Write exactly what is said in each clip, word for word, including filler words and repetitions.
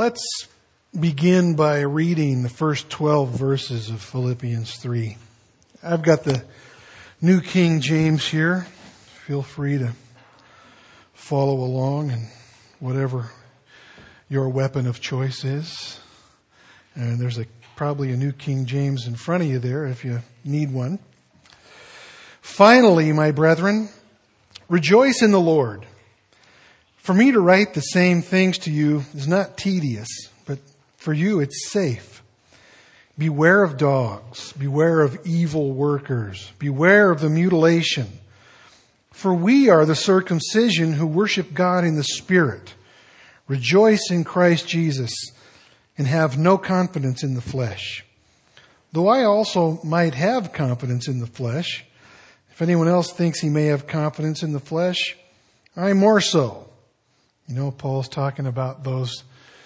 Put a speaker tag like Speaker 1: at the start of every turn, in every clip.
Speaker 1: Let's begin by reading the first twelve verses of Philippians three. I've got the New King James here. Feel free to follow along and whatever your weapon of choice is. And there's a probably a New King James in front of you there if you need one. Finally, my brethren, rejoice in the Lord. For me to write the same things to you is not tedious, but for you it's safe. Beware of dogs, beware of evil workers, beware of the mutilation. For we are the circumcision who worship God in the Spirit, rejoice in Christ Jesus, and have no confidence in the flesh. Though I also might have confidence in the flesh, if anyone else thinks he may have confidence in the flesh, I more so. You know, Paul's talking about those.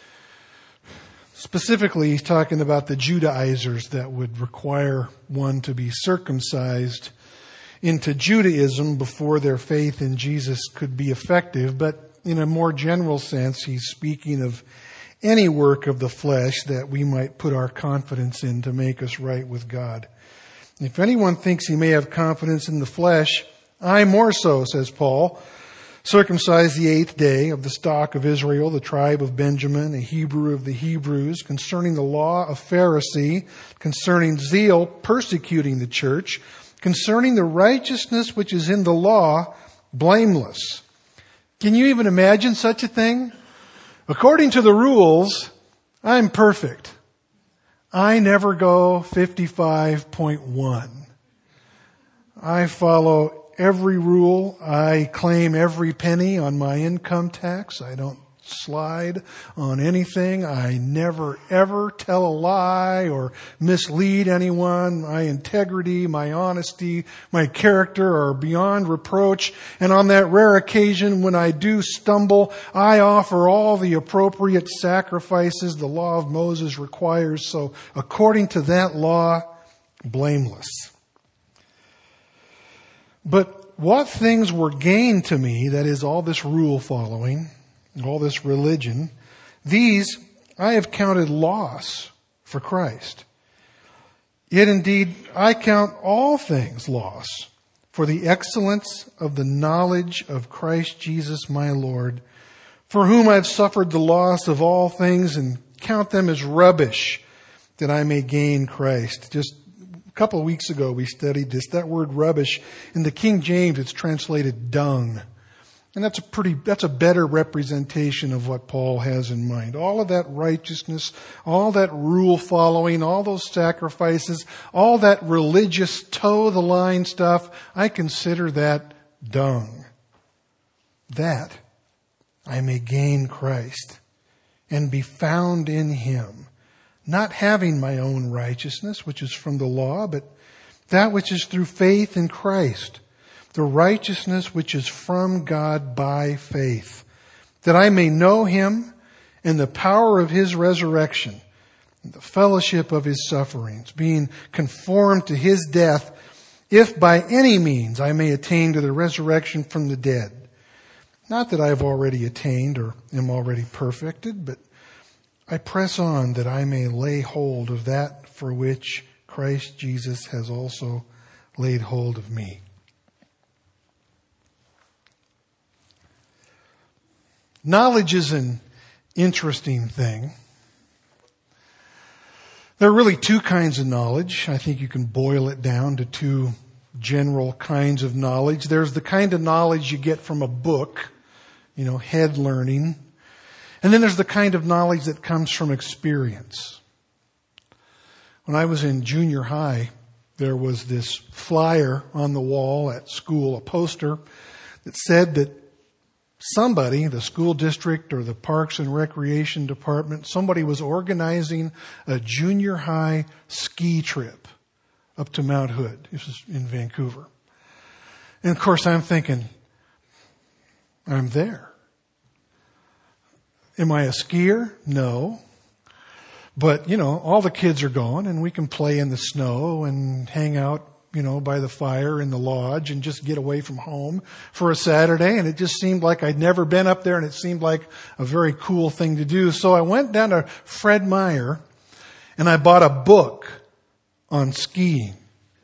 Speaker 1: Specifically, he's talking about the Judaizers that would require one to be circumcised into Judaism before their faith in Jesus could be effective. But in a more general sense, he's speaking of any work of the flesh that we might put our confidence in to make us right with God. If anyone thinks he may have confidence in the flesh, I more so, says Paul, circumcised the eighth day of the stock of Israel, the tribe of Benjamin, a Hebrew of the Hebrews, concerning the law, a Pharisee, concerning zeal, persecuting the church, concerning the righteousness which is in the law, blameless. Can you even imagine such a thing? According to the rules, I'm perfect. I never go fifty-five point one. I follow every rule. I claim every penny on my income tax. I don't slide on anything. I never ever tell a lie or mislead anyone. My integrity, my honesty, my character are beyond reproach. And on that rare occasion when I do stumble, I offer all the appropriate sacrifices the law of Moses requires. So according to that law, blameless. But what things were gained to me, that is all this rule following, all this religion, these I have counted loss for Christ. Yet indeed I count all things loss for the excellence of the knowledge of Christ Jesus my Lord, for whom I have suffered the loss of all things and count them as rubbish, that I may gain Christ. Just a couple of weeks ago we studied this. That word rubbish, in the King James it's translated dung. And that's a pretty, that's a better representation of what Paul has in mind. All of that righteousness, all that rule following, all those sacrifices, all that religious toe the line stuff, I consider that dung. That I may gain Christ and be found in Him, not having my own righteousness, which is from the law, but that which is through faith in Christ, the righteousness which is from God by faith, that I may know Him and the power of His resurrection, and the fellowship of His sufferings, being conformed to His death, if by any means I may attain to the resurrection from the dead. Not that I have already attained or am already perfected, but I press on that I may lay hold of that for which Christ Jesus has also laid hold of me. Knowledge is an interesting thing. There are really two kinds of knowledge. I think you can boil it down to two general kinds of knowledge. There's the kind of knowledge you get from a book, you know, head learning. And then there's the kind of knowledge that comes from experience. When I was in junior high, there was this flyer on the wall at school, a poster that said that somebody, the school district or the Parks and Recreation Department, somebody was organizing a junior high ski trip up to Mount Hood. This is in Vancouver. And of course I'm thinking, I'm there. Am I a skier? No. But, you know, all the kids are going and we can play in the snow and hang out, you know, by the fire in the lodge and just get away from home for a Saturday. And it just seemed like I'd never been up there, and it seemed like a very cool thing to do. So I went down to Fred Meyer and I bought a book on skiing.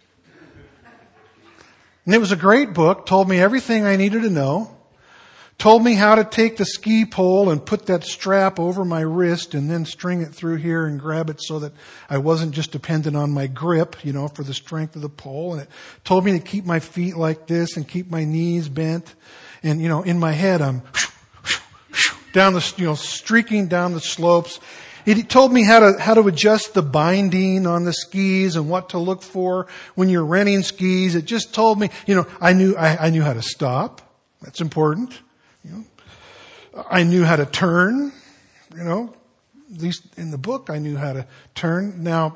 Speaker 1: And it was a great book, told me everything I needed to know, told me how to take the ski pole and put that strap over my wrist and then string it through here and grab it so that I wasn't just dependent on my grip, you know, for the strength of the pole. And it told me to keep my feet like this and keep my knees bent. And, you know, in my head, I'm down the, you know, streaking down the slopes. It told me how to, how to adjust the binding on the skis and what to look for when you're renting skis. It just told me, you know, I knew, I, I knew how to stop. That's important. You know, I knew how to turn, you know, at least in the book I knew how to turn. Now,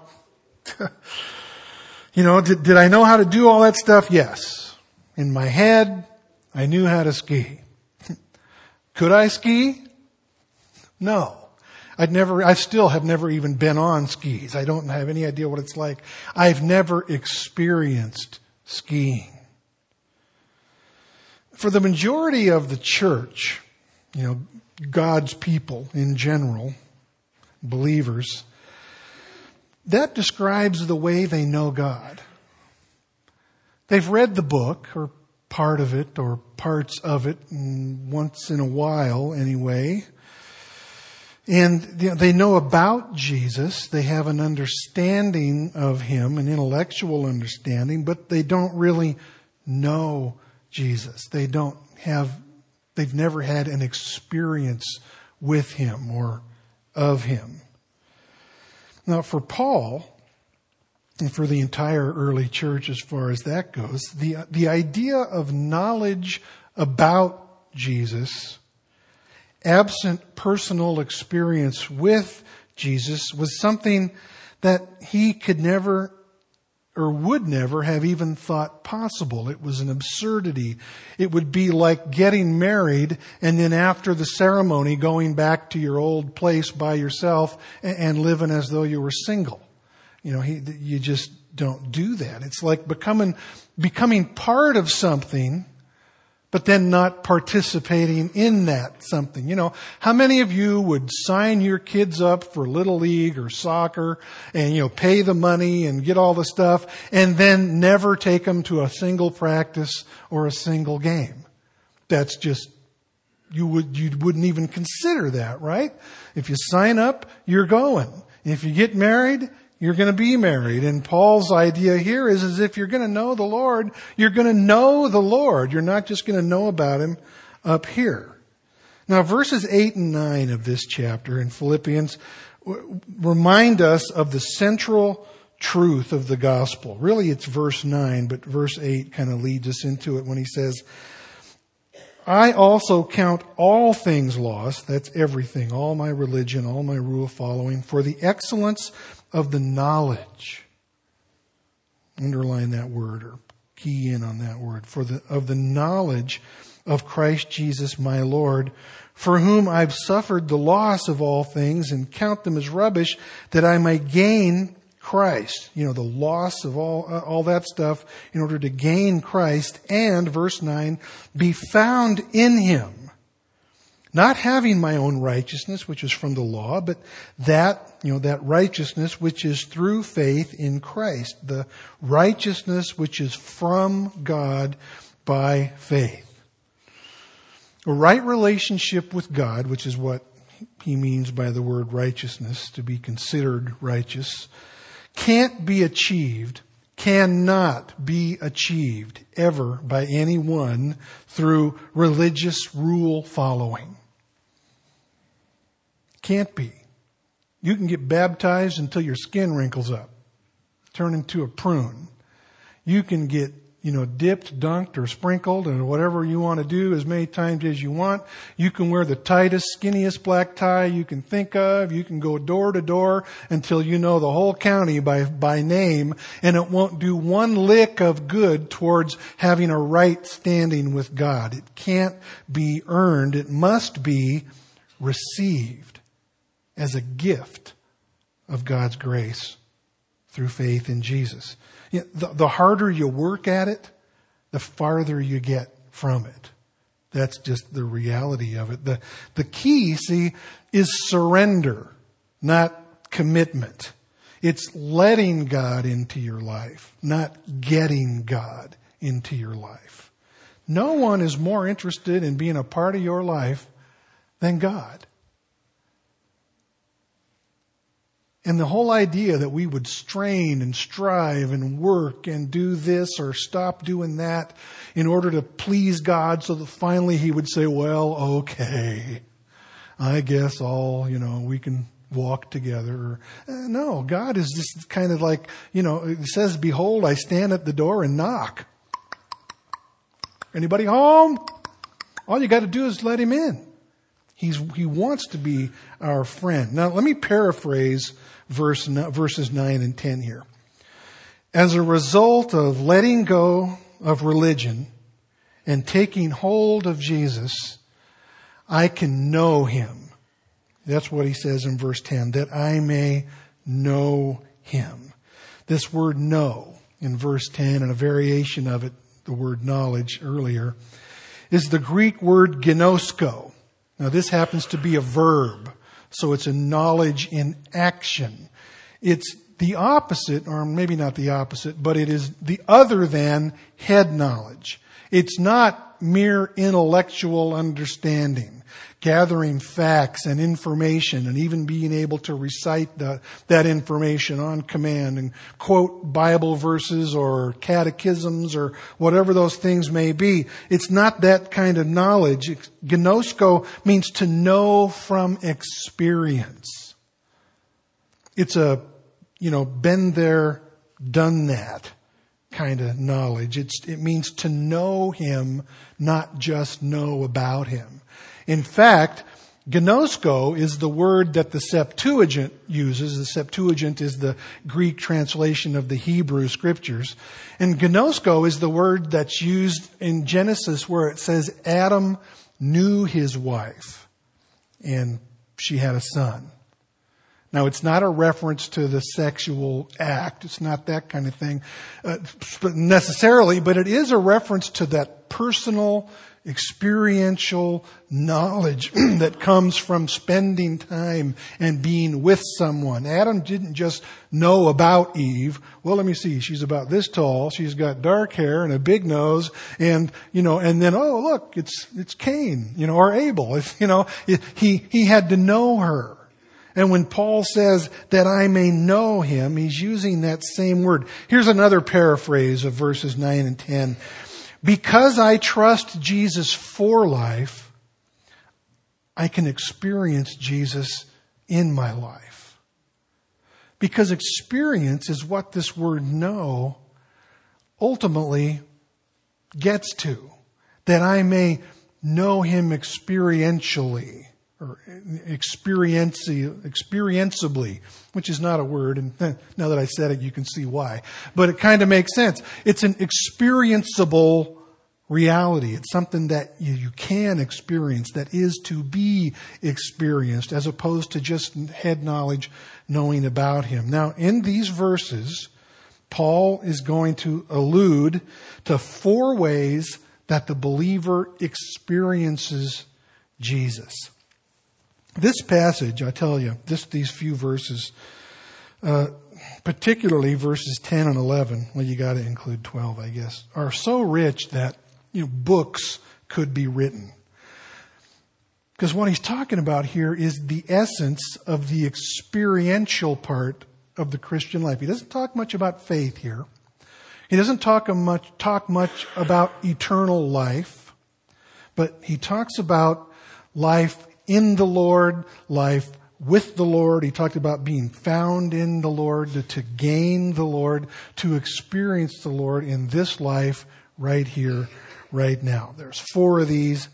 Speaker 1: you know, did, did I know how to do all that stuff? Yes. In my head, I knew how to ski. Could I ski? No. I'd never, I still have never even been on skis. I don't have any idea what it's like. I've never experienced skiing. For the majority of the church, you know, God's people in general, believers, that describes the way they know God. They've read the book, or part of it, or parts of it, once in a while anyway. And you know, they know about Jesus. They have an understanding of Him, an intellectual understanding, but they don't really know Jesus. They don't have, they've never had an experience with Him or of Him. Now for Paul, and for the entire early church as far as that goes, the, the idea of knowledge about Jesus, absent personal experience with Jesus, was something that he could never or would never have even thought possible. It was an absurdity. It would be like getting married and then after the ceremony going back to your old place by yourself and living as though you were single. You know, he, you just don't do that. It's like becoming, becoming part of something, but then not participating in that something. You know, how many of you would sign your kids up for Little League or soccer and, you know, pay the money and get all the stuff and then never take them to a single practice or a single game? That's just, you would, you wouldn't even consider that, right? If you sign up, you're going. If you get married, you're going to be married. And Paul's idea here is, is if you're going to know the Lord, you're going to know the Lord. You're not just going to know about Him up here. Now, verses eight and nine of this chapter in Philippians remind us of the central truth of the gospel. Really, it's verse nine, but verse eight kind of leads us into it when he says, I also count all things lost, that's everything, all my religion, all my rule following, for the excellence of the knowledge. Underline that word or key in on that word. For the, of the knowledge of Christ Jesus my Lord, for whom I've suffered the loss of all things and count them as rubbish, that I may gain Christ. You know, the loss of all, uh, all that stuff in order to gain Christ and, verse nine, be found in Him. Not having my own righteousness, which is from the law, but that, you know, that righteousness which is through faith in Christ. The righteousness which is from God by faith. A right relationship with God, which is what he means by the word righteousness, to be considered righteous, can't be achieved, cannot be achieved ever by anyone through religious rule following. Can't be. You can get baptized until your skin wrinkles up, turn into a prune. You can get, you know, dipped, dunked, or sprinkled, and whatever you want to do as many times as you want. You can wear the tightest, skinniest black tie you can think of. You can go door to door until you know the whole county by, by name, and it won't do one lick of good towards having a right standing with God. It can't be earned. It must be received as a gift of God's grace through faith in Jesus. You know, the, the harder you work at it, the farther you get from it. That's just the reality of it. The, the key, see, is surrender, not commitment. It's letting God into your life, not getting God into your life. No one is more interested in being a part of your life than God. And the whole idea that we would strain and strive and work and do this or stop doing that in order to please God so that finally He would say, well, okay, I guess all, you know, we can walk together. Uh, no, God is just kind of like, you know, it says, behold, I stand at the door and knock. Anybody home? All you got to do is let Him in. He's, he wants to be our friend. Now, let me paraphrase verse, verses nine and ten here. As a result of letting go of religion and taking hold of Jesus, I can know Him. That's what he says in verse ten, that I may know Him. This word know in verse ten, and a variation of it, the word knowledge earlier, is the Greek word gnosko. Now this happens to be a verb, so it's a knowledge in action. It's the opposite, or maybe not the opposite, but it is the other than head knowledge. It's not mere intellectual understanding, gathering facts and information and even being able to recite the, that information on command and quote Bible verses or catechisms or whatever those things may be. It's not that kind of knowledge. Gnosko means to know from experience. It's a, you know, been there, done that kind of knowledge. It's, it means to know Him, not just know about Him. In fact, gnosko is the word that the Septuagint uses. The Septuagint is the Greek translation of the Hebrew scriptures. And gnosko is the word that's used in Genesis where it says Adam knew his wife and she had a son. Now, it's not a reference to the sexual act. It's not that kind of thing uh, necessarily, but it is a reference to that personal, experiential knowledge that comes from spending time and being with someone. Adam didn't just know about Eve. Well, let me see. She's about this tall. She's got dark hair and a big nose, and you know, and then oh look, it's it's Cain, you know, or Abel. It's, you know, it, he he had to know her. And when Paul says that I may know Him, he's using that same word. Here's another paraphrase of verses nine and ten. Because I trust Jesus for life, I can experience Jesus in my life. Because experience is what this word know ultimately gets to. That I may know Him experientially. Or experienci, experiensibly, which is not a word, and now that I said it, you can see why. But it kind of makes sense. It's an experienceable reality. It's something that you, you can experience, that is to be experienced, as opposed to just head knowledge, knowing about Him. Now, in these verses, Paul is going to allude to four ways that the believer experiences Jesus. This passage, I tell you, this, these few verses, uh, particularly verses ten and eleven, well, you got to include twelve, I guess, are so rich that, you know, books could be written. Because what he's talking about here is the essence of the experiential part of the Christian life. He doesn't talk much about faith here. He doesn't talk much, talk much about eternal life, but he talks about life in the Lord, life with the Lord. He talked about being found in the Lord, to, to gain the Lord, to experience the Lord in this life right here, right now. There's four of these,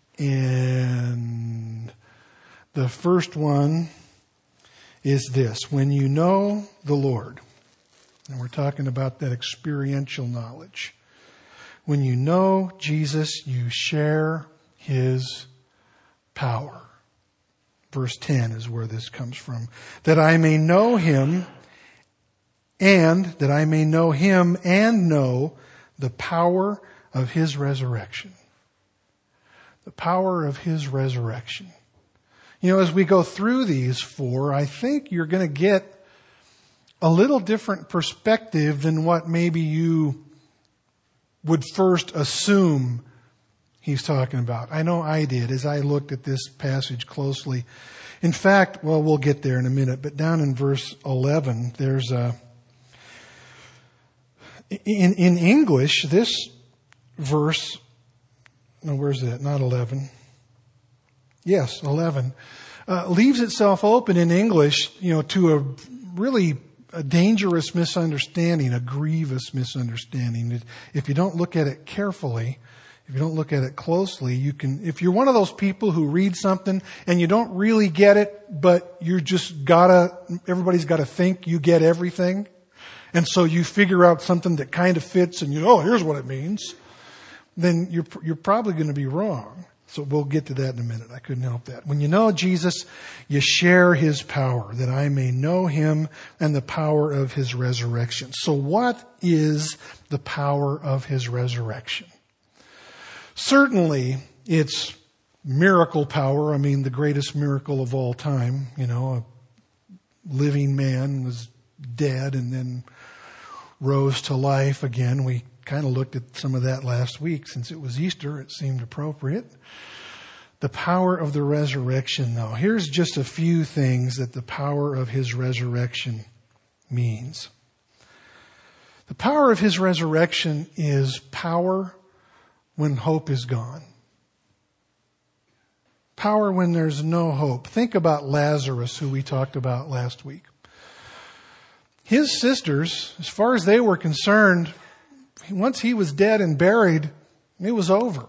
Speaker 1: and the first one is this. When you know the Lord, and we're talking about that experiential knowledge. When you know Jesus, you share His power. Verse ten is where this comes from. That I may know Him and that I may know him and know the power of his resurrection. The power of his resurrection. You know, as we go through these four, I think you're going to get a little different perspective than what maybe you would first assume he's talking about. I know I did as I looked at this passage closely. In fact, well, we'll get there in a minute, but down in verse eleven, there's a, in, in English, this verse, no, where's that? Not eleven. Yes, eleven. Uh, leaves itself open in English, you know, to a really a dangerous misunderstanding, a grievous misunderstanding. If you don't look at it carefully, if you don't look at it closely, you can, if you're one of those people who read something and you don't really get it, but you just gotta, everybody's gotta think you get everything. And so you figure out something that kind of fits and you know, oh, here's what it means. Then you're, you're probably going to be wrong. So we'll get to that in a minute. I couldn't help that. When you know Jesus, you share his power, that I may know him and the power of his resurrection. So what is the power of his resurrection? Certainly, it's miracle power. I mean, the greatest miracle of all time. You know, a living man was dead and then rose to life again. We kind of looked at some of that last week. Since it was Easter, it seemed appropriate. The power of the resurrection, though. Here's just a few things that the power of his resurrection means. The power of his resurrection is power when hope is gone. Power when there's no hope. Think about Lazarus, who we talked about last week. His sisters, as far as they were concerned, once he was dead and buried, it was over.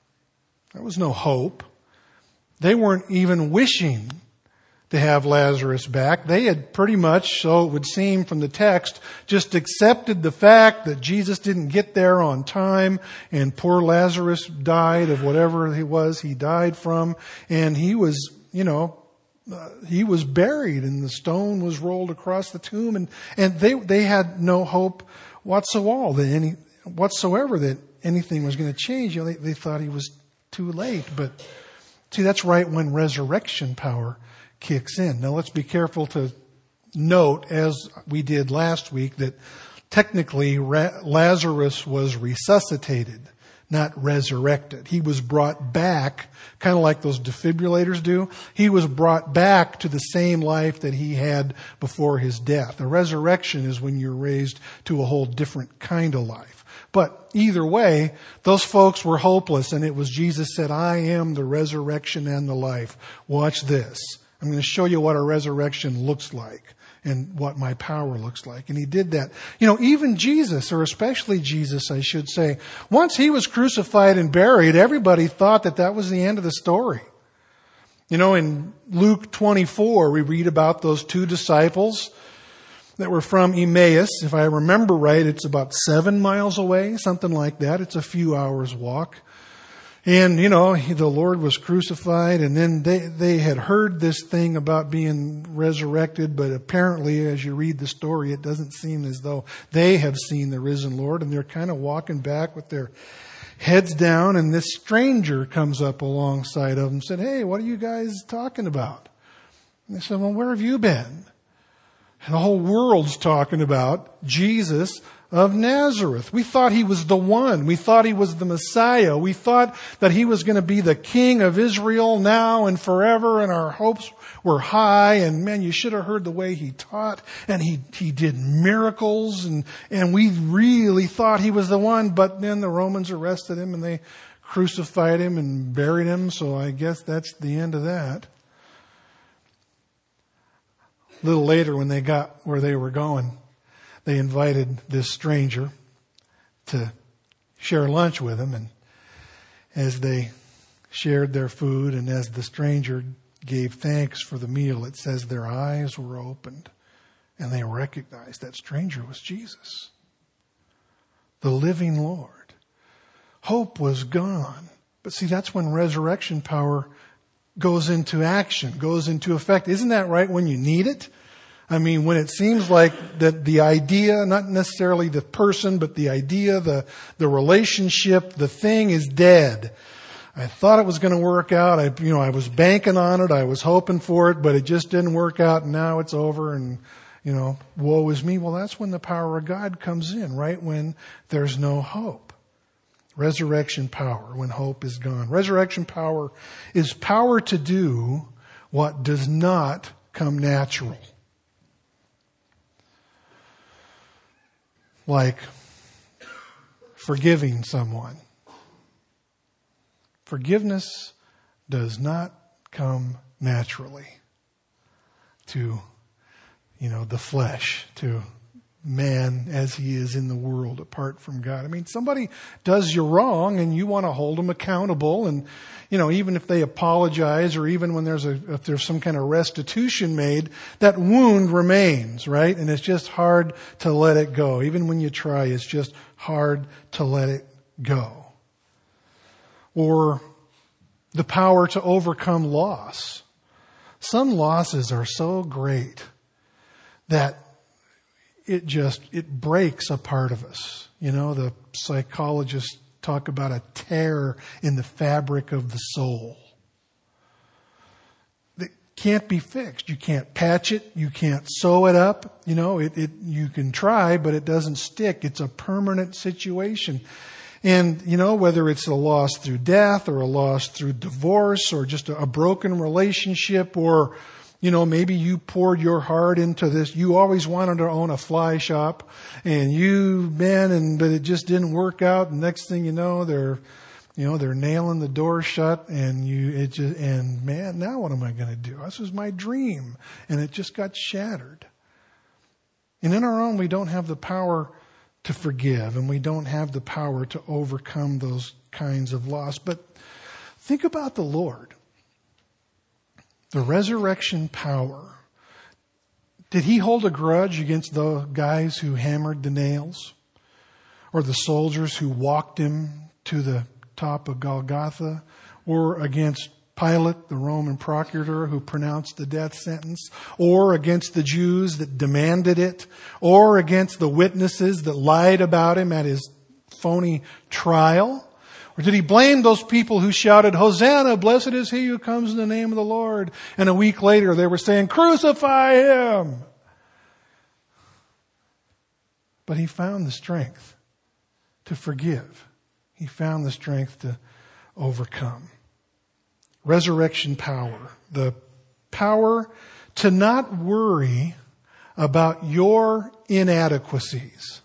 Speaker 1: There was no hope. They weren't even wishing to have Lazarus back. They had pretty much, so it would seem from the text, just accepted the fact that Jesus didn't get there on time and poor Lazarus died of whatever he was he died from. And he was, you know, uh, he was buried and the stone was rolled across the tomb and, and they, they had no hope whatsoever that any, whatsoever that anything was going to change. You know, they, they thought he was too late, but see, that's right when resurrection power kicks in. Now let's be careful to note, as we did last week, that technically Lazarus was resuscitated, not resurrected. He was brought back, kind of like those defibrillators do. He was brought back to the same life that he had before his death. A resurrection is when you're raised to a whole different kind of life. But either way, those folks were hopeless, and it was Jesus said, I am the resurrection and the life. Watch this. I'm going to show you what a resurrection looks like and what my power looks like. And he did that. You know, even Jesus, or especially Jesus, I should say, once he was crucified and buried, everybody thought that that was the end of the story. You know, in Luke twenty-four, we read about those two disciples that were from Emmaus. If I remember right, it's about seven miles away, something like that. It's a few hours walk. And, you know, he, the Lord was crucified, and then they, they had heard this thing about being resurrected, but apparently, as you read the story, it doesn't seem as though they have seen the risen Lord, and they're kind of walking back with their heads down, and this stranger comes up alongside of them and said, hey, what are you guys talking about? And they said, well, where have you been? And the whole world's talking about Jesus of Nazareth. We thought he was the one. We thought he was the Messiah. We thought that he was going to be the King of Israel now and forever, and our hopes were high. And man, you should have heard the way he taught, and he, he did miracles, and, and we really thought he was the one. But then the Romans arrested him and they crucified him and buried him. So I guess that's the end of that. A little later, when they got where they were going, they invited this stranger to share lunch with them. And as they shared their food and as the stranger gave thanks for the meal, it says their eyes were opened and they recognized that stranger was Jesus, the living Lord. Hope was gone. But see, that's when resurrection power goes into action, goes into effect. Isn't that right when you need it? I mean, when it seems like that the idea, not necessarily the person, but the idea, the, the relationship, the thing is dead. I thought it was going to work out. I, you know, I was banking on it. I was hoping for it, but it just didn't work out. And now it's over and, you know, woe is me. Well, that's when the power of God comes in, right? When there's no hope. Resurrection power, when hope is gone. Resurrection power is power to do what does not come natural. Like forgiving someone. Forgiveness does not come naturally to, you know, the flesh, to man as he is in the world apart from God. I mean, somebody does you wrong and you want to hold them accountable, and, you know, even if they apologize or even when there's a, if there's some kind of restitution made, that wound remains, right? And it's just hard to let it go. Even when you try, it's just hard to let it go. Or the power to overcome loss. Some losses are so great that it just, it breaks a part of us. You know, the psychologists talk about a tear in the fabric of the soul. It can't be fixed. You can't patch it. You can't sew it up. You know, it, it, you can try, but it doesn't stick. It's a permanent situation. And, you know, whether it's a loss through death or a loss through divorce or just a, a broken relationship, or, you know, maybe you poured your heart into this. You always wanted to own a fly shop, and you, man, and, but it just didn't work out. And next thing you know, they're, you know, they're nailing the door shut, and you, it just, and man, now what am I going to do? This was my dream, and it just got shattered. And in our own, we don't have the power to forgive, and we don't have the power to overcome those kinds of loss. But think about the Lord. The resurrection power. Did he hold a grudge against the guys who hammered the nails? Or the soldiers who walked him to the top of Golgotha? Or against Pilate, the Roman procurator who pronounced the death sentence? Or against the Jews that demanded it? Or against the witnesses that lied about him at his phony trial? Or did he blame those people who shouted, "Hosanna, blessed is he who comes in the name of the Lord"? And a week later they were saying, "Crucify him." But he found the strength to forgive. He found the strength to overcome. Resurrection power. The power to not worry about your inadequacies.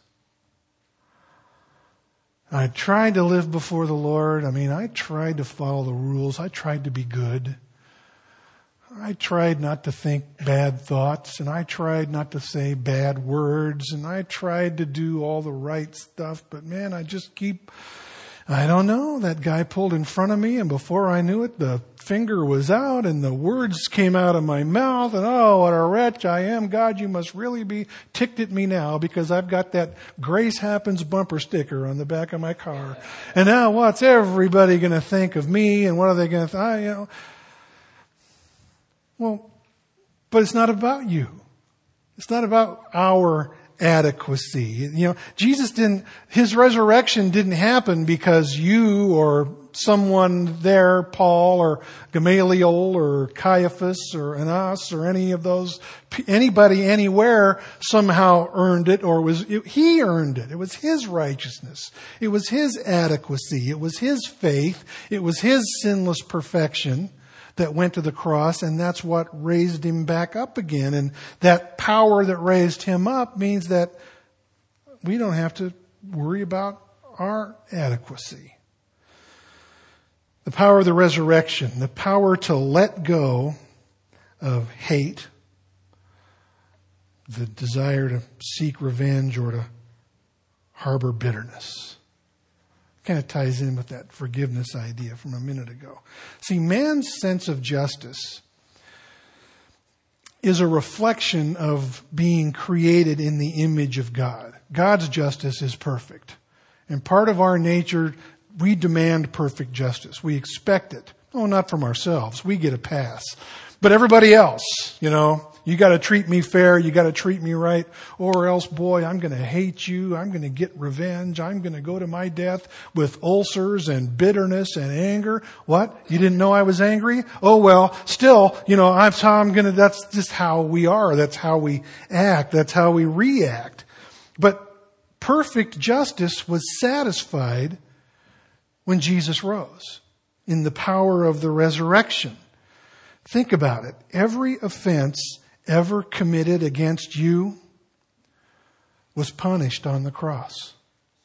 Speaker 1: I tried to live before the Lord. I mean, I tried to follow the rules. I tried to be good. I tried not to think bad thoughts, and I tried not to say bad words, and I tried to do all the right stuff. But man, I just keep, I don't know, that guy pulled in front of me, and before I knew it, the finger was out and the words came out of my mouth, and oh, what a wretch I am. God, you must really be ticked at me now because I've got that Grace Happens bumper sticker on the back of my car. And now what's everybody going to think of me, and what are they going to think? I, you know. Well, but it's not about you. It's not about our adequacy. You know, Jesus didn't, his resurrection didn't happen because you or someone there, Paul or Gamaliel or Caiaphas or Annas or any of those, anybody anywhere somehow earned it, or was, it, he earned it. It was his righteousness. It was his adequacy. It was his faith. It was his sinless perfection that went to the cross, and that's what raised him back up again. And that power that raised him up means that we don't have to worry about our adequacy. The power of the resurrection, the power to let go of hate, the desire to seek revenge or to harbor bitterness. Kind of ties in with that forgiveness idea from a minute ago. See, man's sense of justice is a reflection of being created in the image of God. God's justice is perfect. And part of our nature, we demand perfect justice. We expect it. Oh, not from ourselves. We get a pass. But everybody else, you know, you got to treat me fair. You got to treat me right. Or else, boy, I'm going to hate you. I'm going to get revenge. I'm going to go to my death with ulcers and bitterness and anger. What? You didn't know I was angry? Oh, well, still, you know, that's how I'm going to, that's just how we are. That's how we act. That's how we react. But perfect justice was satisfied when Jesus rose in the power of the resurrection. Think about it. Every offense ever committed against you was punished on the cross.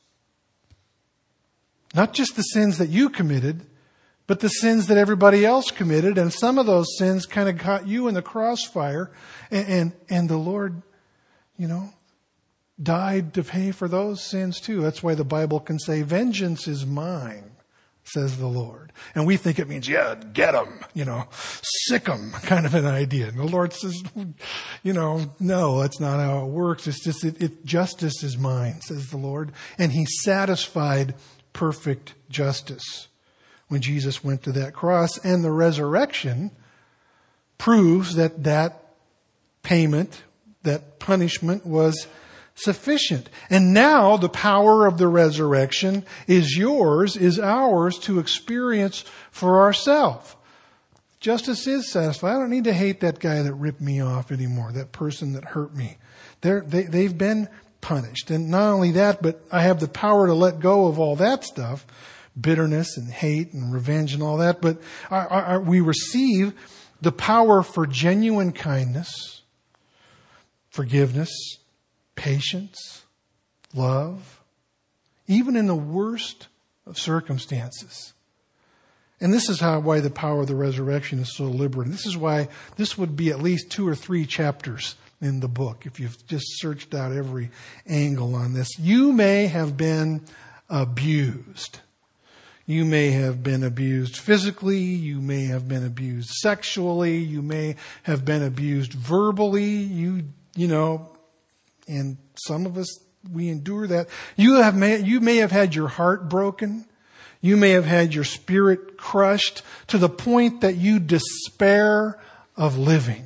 Speaker 1: Not just the sins that you committed, but the sins that everybody else committed. And some of those sins kind of caught you in the crossfire. And, and, and the Lord, you know, died to pay for those sins too. That's why the Bible can say, vengeance is mine, says the Lord. And we think it means, yeah, get them, you know, sick them, kind of an idea. And the Lord says, you know, no, that's not how it works. It's just, it, it, justice is mine, says the Lord. And He satisfied perfect justice when Jesus went to that cross. And the resurrection proves that that payment, that punishment was sufficient. And now the power of the resurrection is yours, is ours to experience for ourselves. Justice is satisfied. I don't need to hate that guy that ripped me off anymore, that person that hurt me. They're, they, they've been punished. And not only that, but I have the power to let go of all that stuff, bitterness and hate and revenge and all that. But our, our, we receive the power for genuine kindness, forgiveness, patience, love, even in the worst of circumstances. And this is how why the power of the resurrection is so liberating. This is why this would be at least two or three chapters in the book if you've just searched out every angle on this. You may have been abused. You may have been abused physically. You may have been abused sexually. You may have been abused verbally. You, you know, and some of us, we endure that. You have may, you may have had your heart broken. You may have had your spirit crushed to the point that you despair of living.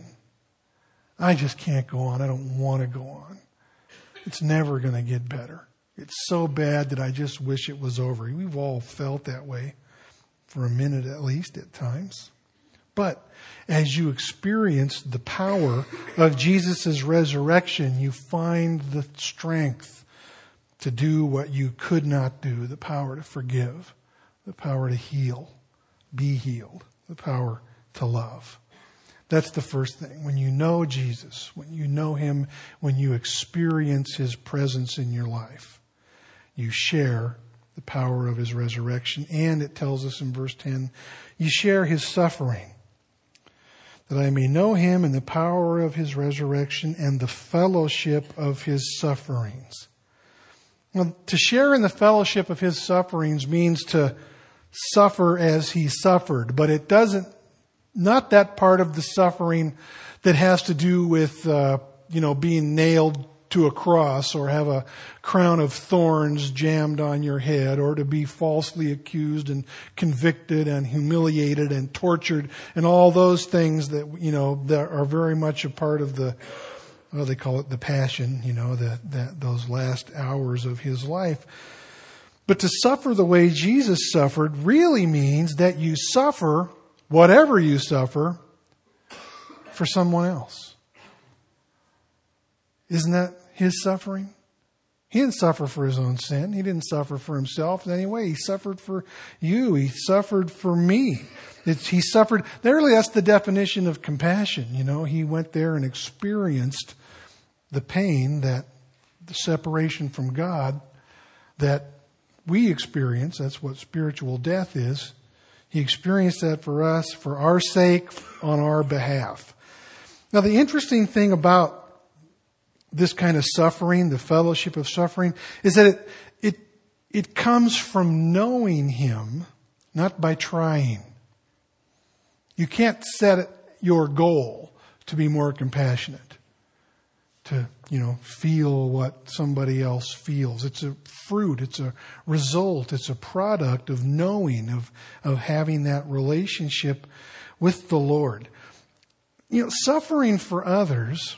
Speaker 1: I just can't go on. I don't want to go on. It's never going to get better. It's so bad that I just wish it was over. We've all felt that way for a minute at least at times. But as you experience the power of Jesus' resurrection, you find the strength to do what you could not do, the power to forgive, the power to heal, be healed, the power to love. That's the first thing. When you know Jesus, when you know Him, when you experience His presence in your life, you share the power of His resurrection. And it tells us in verse ten, you share His suffering, that I may know Him and the power of His resurrection and the fellowship of His sufferings. Well, to share in the fellowship of His sufferings means to suffer as He suffered, but it doesn't, not that part of the suffering that has to do with, uh, you know, being nailed to a cross or have a crown of thorns jammed on your head or to be falsely accused and convicted and humiliated and tortured and all those things that, you know, that are very much a part of the, well, they call it the passion, you know, that, that those last hours of His life. But to suffer the way Jesus suffered really means that you suffer whatever you suffer for someone else. Isn't that His suffering? He didn't suffer for His own sin. He didn't suffer for Himself in any way. He suffered for you. He suffered for me. It's, he suffered. Really, that's the definition of compassion. You know, He went there and experienced the pain, that the separation from God that we experience. That's what spiritual death is. He experienced that for us, for our sake, on our behalf. Now, the interesting thing about this kind of suffering, the fellowship of suffering, is that it, it, it comes from knowing Him, not by trying. You can't set it, your goal to be more compassionate, to, you know, feel what somebody else feels. It's a fruit, it's a result, it's a product of knowing, of, of having that relationship with the Lord. You know, suffering for others,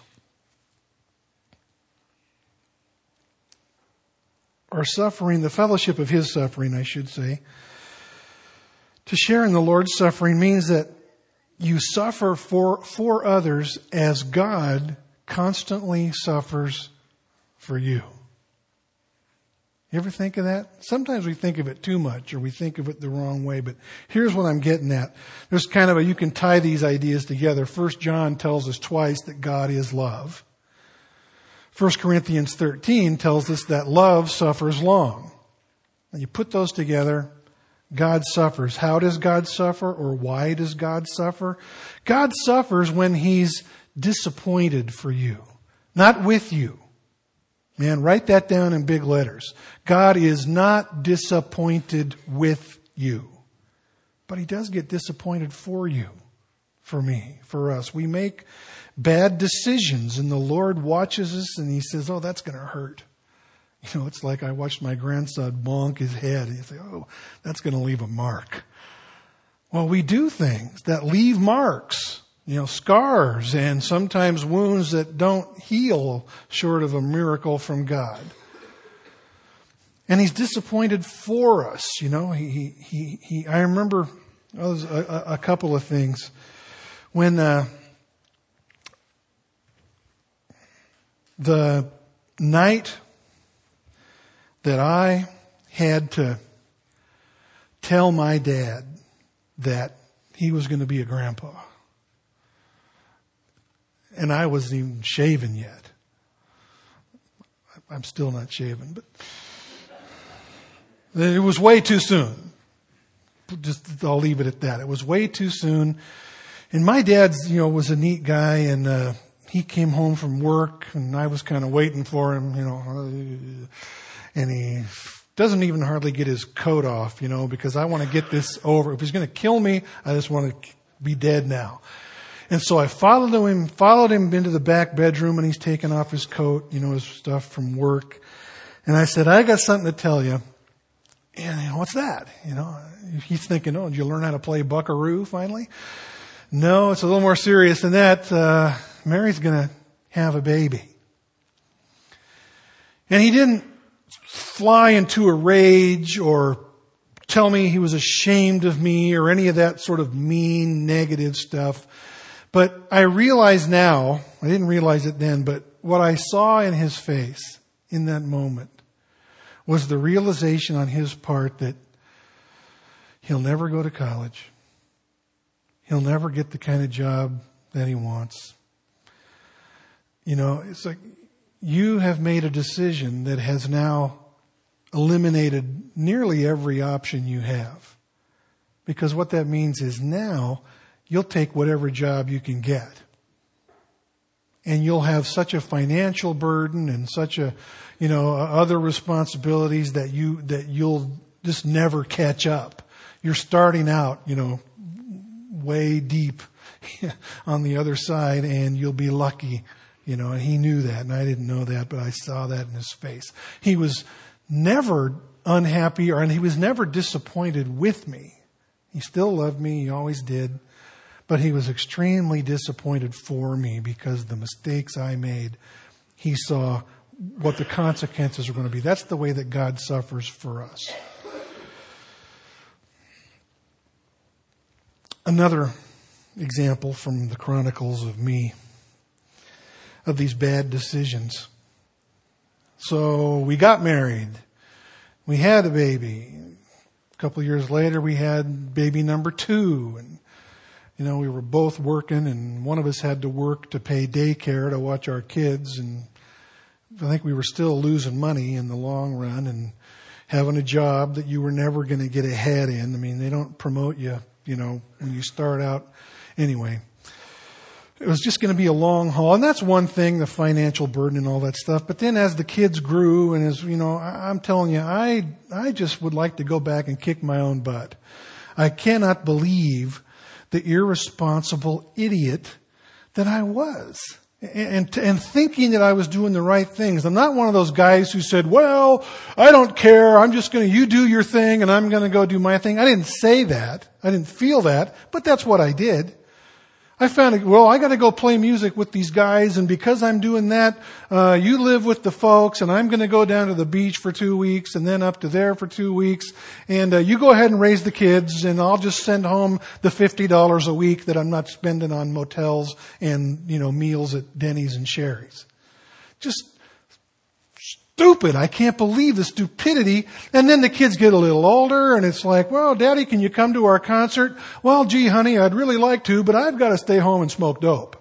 Speaker 1: or suffering, the fellowship of His suffering, I should say, to share in the Lord's suffering means that you suffer for, for others as God constantly suffers for you. You ever think of that? Sometimes we think of it too much, or we think of it the wrong way, but here's what I'm getting at. There's kind of a, you can tie these ideas together. First John tells us twice that God is love. First Corinthians thirteen tells us that love suffers long. And you put those together, God suffers. How does God suffer, or why does God suffer? God suffers when He's disappointed for you, not with you. Man, write that down in big letters. God is not disappointed with you, but He does get disappointed for you, for me, for us. We make bad decisions, and the Lord watches us and He says, oh, that's going to hurt. You know, it's like I watched my grandson bonk his head. And you say, oh, that's going to leave a mark. Well, we do things that leave marks, you know, scars and sometimes wounds that don't heal short of a miracle from God. And He's disappointed for us, you know. He, he, he, I remember oh, there's a, a couple of things. When uh, the night that I had to tell my dad that he was going to be a grandpa. And I wasn't even shaven yet. I'm still not shaven, but it was way too soon. Just, I'll leave it at that. It was way too soon. And my dad's, you know, was a neat guy, and uh, he came home from work, and I was kind of waiting for him, you know. And he doesn't even hardly get his coat off, you know, because I want to get this over. If he's going to kill me, I just want to be dead now. And so I followed him, followed him into the back bedroom, and he's taking off his coat, you know, his stuff from work. And I said, I got something to tell you. And, you know, what's that? You know, he's thinking, oh, did you learn how to play Buckaroo finally? No, it's a little more serious than that. Uh, Mary's going to have a baby. And he didn't fly into a rage or tell me he was ashamed of me or any of that sort of mean, negative stuff. But I realize now, I didn't realize it then, but what I saw in his face in that moment was the realization on his part that he'll never go to college. He'll never get the kind of job that he wants. You know, it's like you have made a decision that has now eliminated nearly every option you have. Because what that means is now you'll take whatever job you can get. And you'll have such a financial burden and such a, you know, other responsibilities that you, that you'll just never catch up. You're starting out, you know, way deep on the other side, and you'll be lucky, you know, and he knew that, and I didn't know that, but I saw that in his face. He was never unhappy, or and he was never disappointed with me. He still loved me, he always did. But he was extremely disappointed for me because of the mistakes I made. He saw what the consequences were going to be. That's the way that God suffers for us. Another example from the chronicles of me, of these bad decisions. So we got married. We had a baby. A couple of years later, we had baby number two. And you know, we were both working, and one of us had to work to pay daycare to watch our kids. And I think we were still losing money in the long run and having a job that you were never going to get ahead in. I mean, they don't promote you, you know, when you start out. Anyway, it was just going to be a long haul. And that's one thing, the financial burden and all that stuff. But then as the kids grew, and as, you know, I'm telling you, I, I just would like to go back and kick my own butt. I cannot believe the irresponsible idiot that I was. And, and thinking that I was doing the right things. I'm not one of those guys who said, well, I don't care. I'm just going to, you do your thing and I'm going to go do my thing. I didn't say that. I didn't feel that, but that's what I did. I found it, well, I got to go play music with these guys, and because I'm doing that, uh, you live with the folks, and I'm going to go down to the beach for two weeks, and then up to there for two weeks, and uh, you go ahead and raise the kids, and I'll just send home the fifty dollars a week that I'm not spending on motels and, you know, meals at Denny's and Sherry's. Just stupid. I can't believe the stupidity. And then the kids get a little older and it's like, well, Daddy, can you come to our concert? Well, gee, honey, I'd really like to, but I've got to stay home and smoke dope.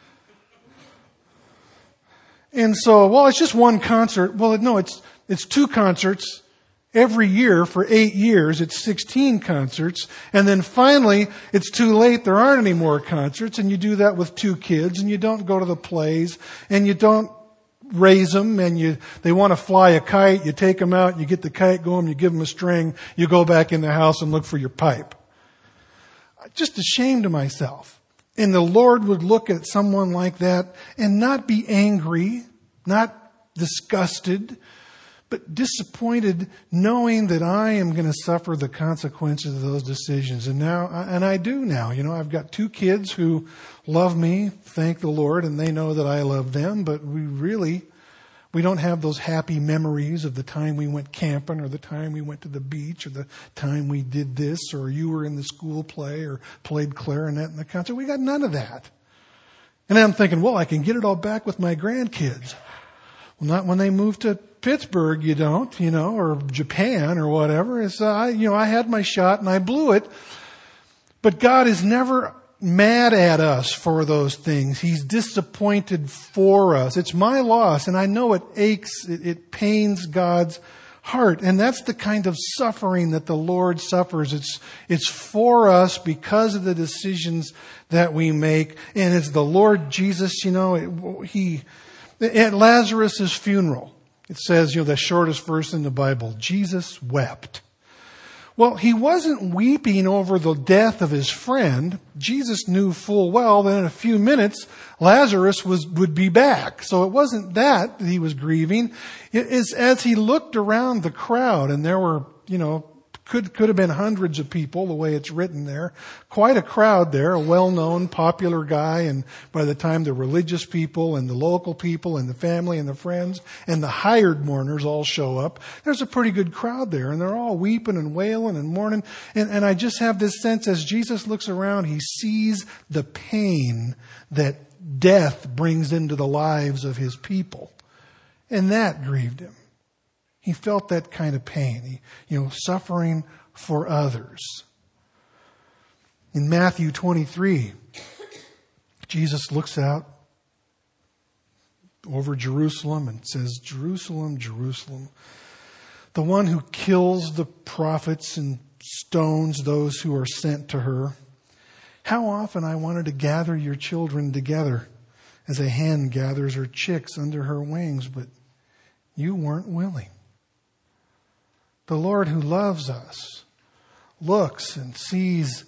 Speaker 1: And so, well, it's just one concert. Well, no, it's, it's two concerts every year for eight years. It's sixteen concerts. And then finally, it's too late. There aren't any more concerts. And you do that with two kids and you don't go to the plays and you don't raise them, and you, they want to fly a kite, you take them out, you get the kite going, you give them a string, you go back in the house and look for your pipe. Just ashamed of myself. And the Lord would look at someone like that and not be angry, not disgusted, but disappointed, knowing that I am going to suffer the consequences of those decisions. And now, and I do now. You know, I've got two kids who love me, thank the Lord, and they know that I love them, but we really, we don't have those happy memories of the time we went camping or the time we went to the beach or the time we did this or you were in the school play or played clarinet in the concert. We got none of that. And I'm thinking, well, I can get it all back with my grandkids. Well, not when they move to Pittsburgh, you don't, you know, or Japan or whatever. It's, uh, I, you know, I had my shot and I blew it. But God is never mad at us for those things. He's disappointed for us. It's my loss, and I know it aches, it, it pains God's heart. And that's the kind of suffering that the Lord suffers. It's, it's for us because of the decisions that we make. And it's the Lord Jesus, you know, it, he, at Lazarus' funeral, it says, you know, the shortest verse in the Bible, Jesus wept. Well, he wasn't weeping over the death of his friend. Jesus knew full well that in a few minutes, Lazarus was, would be back. So it wasn't that that he was grieving. It is as he looked around the crowd, and there were, you know, could, could have been hundreds of people, the way it's written there. Quite a crowd there, a well-known, popular guy. And by the time the religious people and the local people and the family and the friends and the hired mourners all show up, there's a pretty good crowd there. And they're all weeping and wailing and mourning. And, and I just have this sense as Jesus looks around, he sees the pain that death brings into the lives of his people. And that grieved him. He felt that kind of pain, he, you know, suffering for others. In Matthew twenty-three, Jesus looks out over Jerusalem and says, Jerusalem, Jerusalem, the one who kills the prophets and stones those who are sent to her. How often I wanted to gather your children together as a hen gathers her chicks under her wings, but you weren't willing. The Lord who loves us looks and sees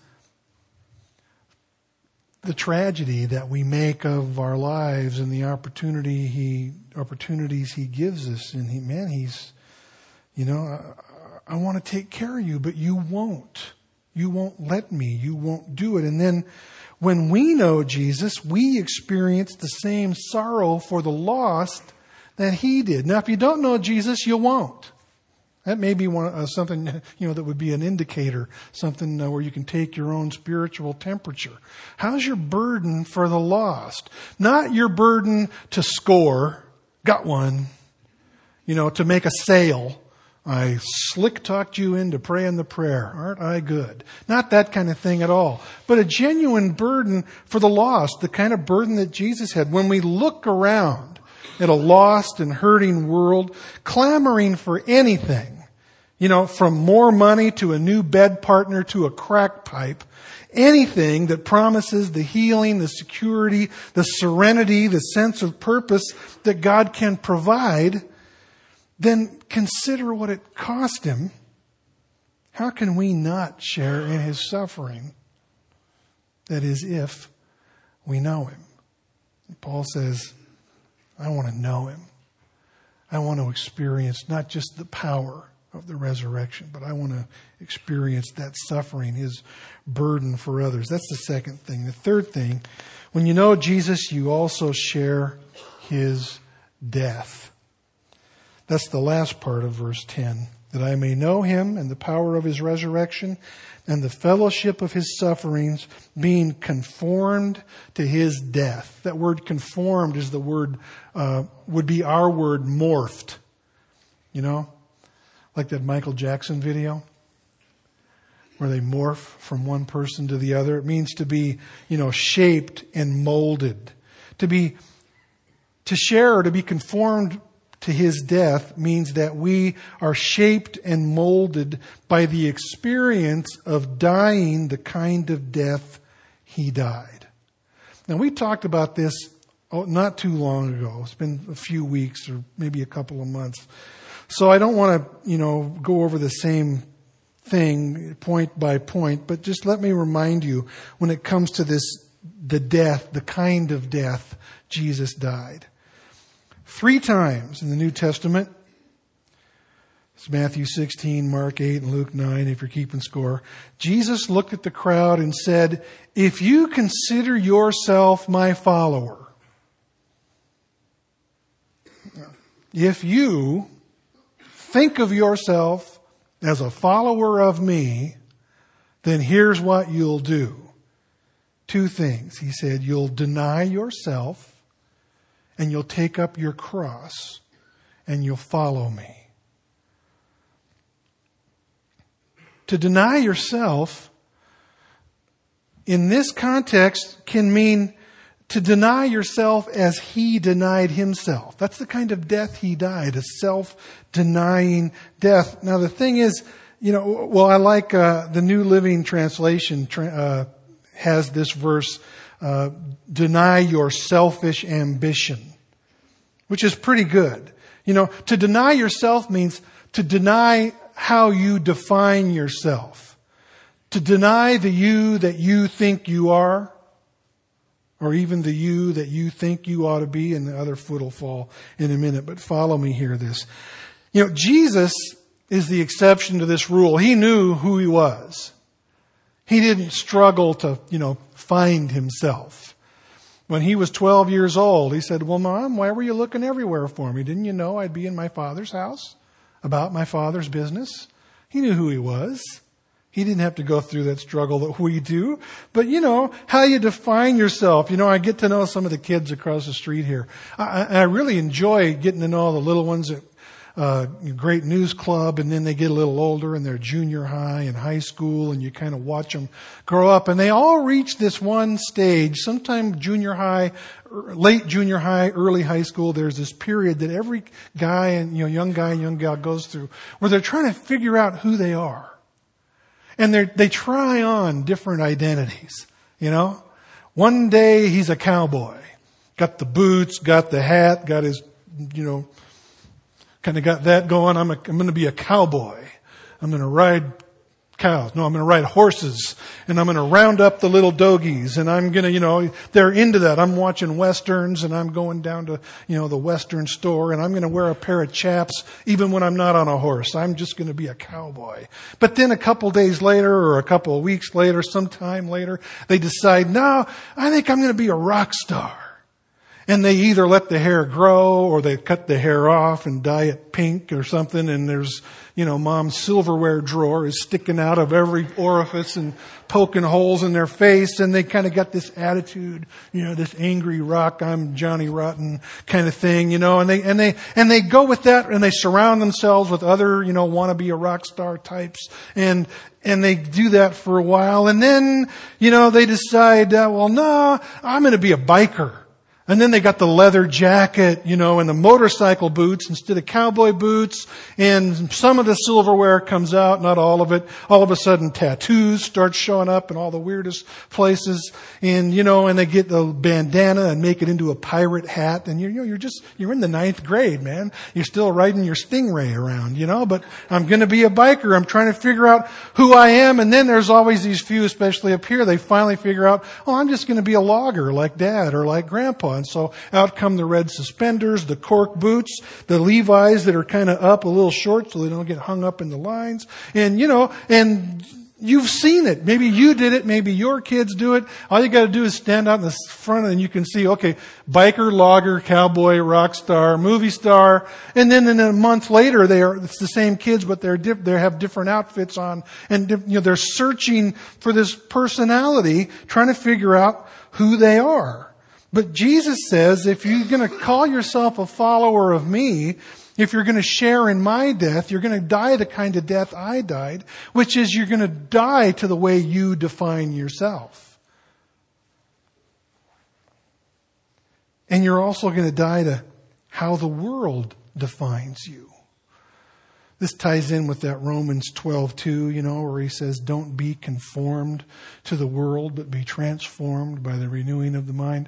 Speaker 1: the tragedy that we make of our lives and the opportunity he opportunities he gives us. And he, man, he's, you know, I, I want to take care of you, but you won't. You won't let me. You won't do it. And then when we know Jesus, we experience the same sorrow for the lost that he did. Now, if you don't know Jesus, you won't. That may be one, uh, something, you know, that would be an indicator, something uh, where you can take your own spiritual temperature. How's your burden for the lost? Not your burden to score, got one, you know, to make a sale. I slick talked you into praying the prayer. Aren't I good? Not that kind of thing at all. But a genuine burden for the lost, the kind of burden that Jesus had. When we look around at a lost and hurting world, clamoring for anything, you know, from more money to a new bed partner to a crack pipe, anything that promises the healing, the security, the serenity, the sense of purpose that God can provide, then consider what it cost him. How can we not share in his suffering? That is, if we know him. Paul says, I want to know him. I want to experience not just the power of the resurrection. But I want to experience that suffering, his burden for others. That's the second thing. The third thing, when you know Jesus, you also share his death. That's the last part of verse ten. That I may know him and the power of his resurrection and the fellowship of his sufferings, being conformed to his death. That word conformed is the word, uh, would be our word morphed. You know, like that Michael Jackson video where they morph from one person to the other. It means to be, you know, shaped and molded. To be, to share or to be conformed to his death means that we are shaped and molded by the experience of dying the kind of death he died. Now, we talked about this oh, not too long ago. It's been a few weeks or maybe a couple of months. So I don't want to, you know, go over the same thing point by point, but just let me remind you when it comes to this, the death, the kind of death Jesus died. Three times in the New Testament, it's Matthew sixteen, Mark eight, and Luke nine, if you're keeping score, Jesus looked at the crowd and said, if you consider yourself my follower, if you think of yourself as a follower of me, then here's what you'll do. Two things. He said, you'll deny yourself, and you'll take up your cross and you'll follow me. To deny yourself in this context can mean to deny yourself as he denied himself. That's the kind of death he died, a self-denying death. Now the thing is, you know, well, I like uh, the New Living Translation uh, has this verse, Uh, deny your selfish ambition, which is pretty good. You know, to deny yourself means to deny how you define yourself. To deny the you that you think you are, or even the you that you think you ought to be, and the other foot will fall in a minute. But follow me here, this. You know, Jesus is the exception to this rule. He knew who he was. He didn't struggle to, you know, find himself. When he was twelve years old, he said, well, Mom, why were you looking everywhere for me? Didn't you know I'd be in my Father's house about my Father's business? He knew who he was. He didn't have to go through that struggle that we do. But, you know, how you define yourself. You know, I get to know some of the kids across the street here. I, I really enjoy getting to know the little ones at Uh, Great News Club, and then they get a little older and they're junior high and high school, and you kind of watch them grow up, and they all reach this one stage, sometime junior high, late junior high, early high school. There's this period that every guy and, you know, young guy and young gal goes through where they're trying to figure out who they are. And they they try on different identities, you know. One day he's a cowboy. Got the boots, got the hat, got his, you know, kind of got that going. I'm, a, I'm going to be a cowboy. I'm going to ride cows. No, I'm going to ride horses. And I'm going to round up the little dogies. And I'm going to, you know, they're into that. I'm watching westerns, and I'm going down to, you know, the western store, and I'm going to wear a pair of chaps even when I'm not on a horse. I'm just going to be a cowboy. But then a couple days later, or a couple of weeks later, sometime later, they decide, no, I think I'm going to be a rock star. And they either let the hair grow, or they cut the hair off and dye it pink or something. And there's, you know, Mom's silverware drawer is sticking out of every orifice and poking holes in their face. And they kind of got this attitude, you know, this angry rock, I'm Johnny Rotten kind of thing, you know. And they, and they, and they go with that, and they surround themselves with other, you know, want to be a rock star types. And, and they do that for a while. And then, you know, they decide, uh, well, no, I'm going to be a biker. And then they got the leather jacket, you know, and the motorcycle boots instead of cowboy boots. And some of the silverware comes out, not all of it. All of a sudden tattoos start showing up in all the weirdest places. And, you know, and they get the bandana and make it into a pirate hat. And, you know, you're just, you're in the ninth grade, man. You're still riding your Stingray around, you know. But I'm going to be a biker. I'm trying to figure out who I am. And then there's always these few, especially up here, they finally figure out, oh, I'm just going to be a logger like Dad or like Grandpa. on. So out come the red suspenders, the cork boots, the Levi's that are kind of up a little short so they don't get hung up in the lines. And, you know, and you've seen it. Maybe you did it. Maybe your kids do it. All you got to do is stand out in the front and you can see, okay, biker, logger, cowboy, rock star, movie star. And then in a month later, they are, it's the same kids, but they're, diff, they have different outfits on. And, you know, they're searching for this personality, trying to figure out who they are. But Jesus says, if you're going to call yourself a follower of me, if you're going to share in my death, you're going to die the kind of death I died, which is you're going to die to the way you define yourself. And you're also going to die to how the world defines you. This ties in with that Romans twelve two, you know, where he says, don't be conformed to the world, but be transformed by the renewing of the mind.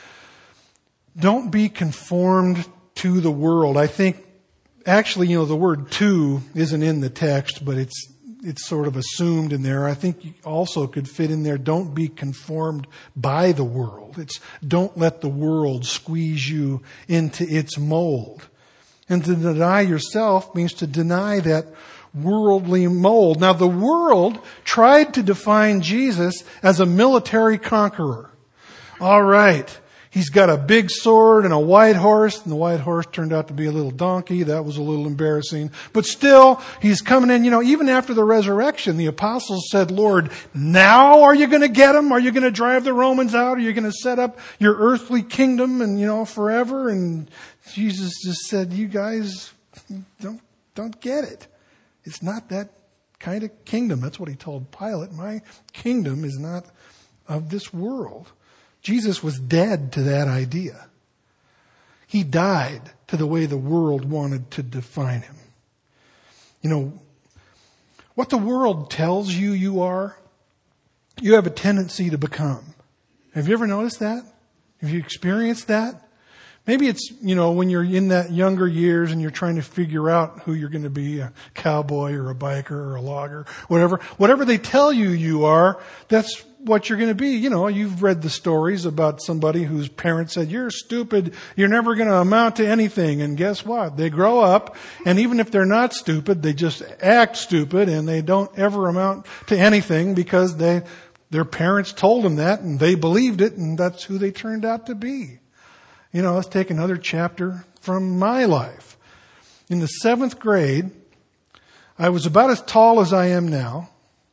Speaker 1: Don't be conformed to the world. I think Actually, you know, the word to isn't in the text, but it's it's sort of assumed in there. I think you also could fit in there, don't be conformed by the world. It's don't let the world squeeze you into its mold. And to deny yourself means to deny that worldly mold. Now, the world tried to define Jesus as a military conqueror. All right. He's got a big sword and a white horse, and the white horse turned out to be a little donkey. That was a little embarrassing. But still, he's coming in. You know, even after the resurrection, the apostles said, Lord, now are you going to get him? Are you going to drive the Romans out? Are you going to set up your earthly kingdom and, you know, forever? And Jesus just said, you guys don't, don't get it. It's not that kind of kingdom. That's what he told Pilate. My kingdom is not of this world. Jesus was dead to that idea. He died to the way the world wanted to define him. You know, what the world tells you you are, you have a tendency to become. Have you ever noticed that? Have you experienced that? Maybe it's, you know, when you're in that younger years and you're trying to figure out who you're going to be, a cowboy or a biker or a logger, whatever. Whatever they tell you you are, that's what you're going to be. You know, you've read the stories about somebody whose parents said, you're stupid, you're never going to amount to anything. And guess what? They grow up, and even if they're not stupid, they just act stupid, and they don't ever amount to anything because they, their parents told them that, and they believed it, and that's who they turned out to be. You know, let's take another chapter from my life. In the seventh grade, I was about as tall as I am now,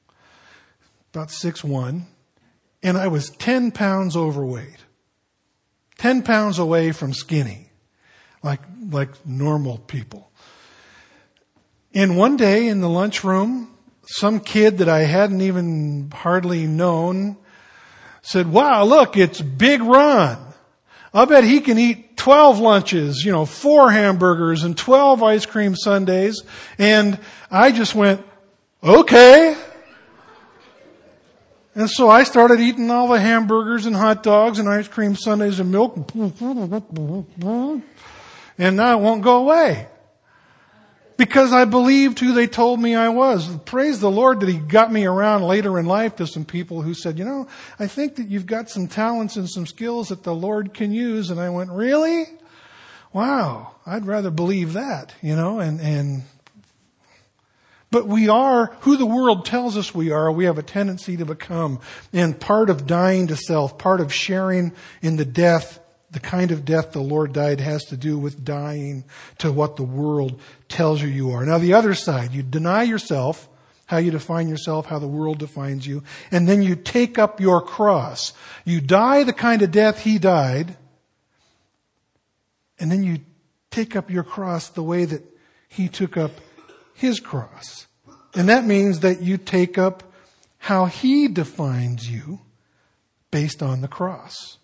Speaker 1: about six one, and I was ten pounds overweight. ten pounds away from skinny, like, like normal people. And one day in the lunchroom, some kid that I hadn't even hardly known said, wow, look, it's Big Ron. I'll bet he can eat twelve lunches, you know, four hamburgers and twelve ice cream sundaes. And I just went, okay. And so I started eating all the hamburgers and hot dogs and ice cream sundaes and milk. And now it won't go away. Because I believed who they told me I was. Praise the Lord that He got me around later in life to some people who said, you know, I think that you've got some talents and some skills that the Lord can use. And I went, really? Wow. I'd rather believe that, you know, and, and, but we are who the world tells us we are. We have a tendency to become. And part of dying to self, part of sharing in the death, the kind of death the Lord died, has to do with dying to what the world tells you you are. Now, the other side, you deny yourself, how you define yourself, how the world defines you, and then you take up your cross. You die the kind of death He died, and then you take up your cross the way that He took up His cross. And that means that you take up how He defines you based on the cross.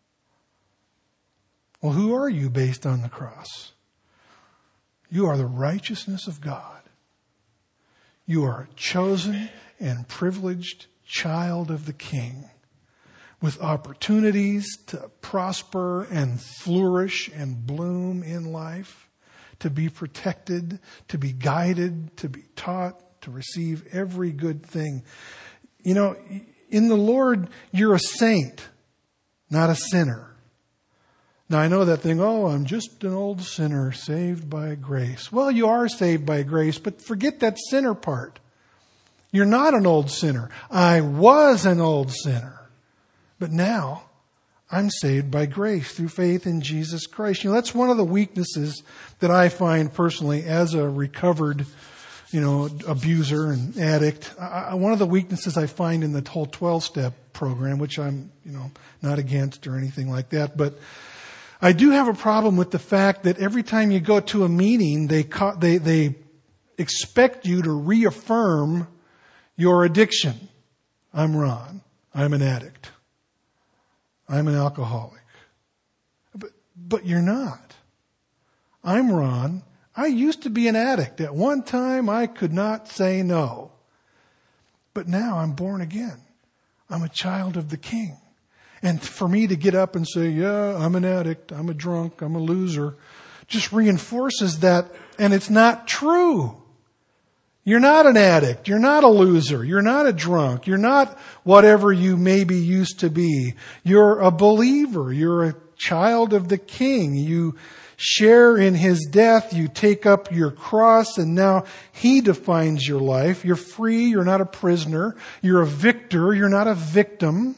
Speaker 1: Well, who are you based on the cross? You are the righteousness of God. You are a chosen and privileged child of the King with opportunities to prosper and flourish and bloom in life, to be protected, to be guided, to be taught, to receive every good thing. You know, in the Lord, you're a saint, not a sinner. Now I know that thing, oh, I'm just an old sinner saved by grace. Well, you are saved by grace, but forget that sinner part. You're not an old sinner. I was an old sinner. But now I'm saved by grace through faith in Jesus Christ. You know, that's one of the weaknesses that I find personally as a recovered, you know, abuser and addict. I, one of the weaknesses I find in the whole twelve-step program, which I'm, you know, not against or anything like that, but I do have a problem with the fact that every time you go to a meeting, they they they expect you to reaffirm your addiction. I'm Ron. I'm an addict. I'm an alcoholic. But but you're not. I'm Ron. I used to be an addict. At one time, I could not say no. But now I'm born again. I'm a child of the King. And for me to get up and say, yeah, I'm an addict, I'm a drunk, I'm a loser, just reinforces that. And it's not true. You're not an addict. You're not a loser. You're not a drunk. You're not whatever you maybe used to be. You're a believer. You're a child of the King. You share in His death. You take up your cross, and now He defines your life. You're free. You're not a prisoner. You're a victor. You're not a victim.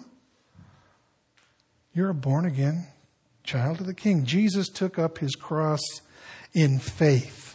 Speaker 1: You're a born-again child of the King. Jesus took up His cross in faith.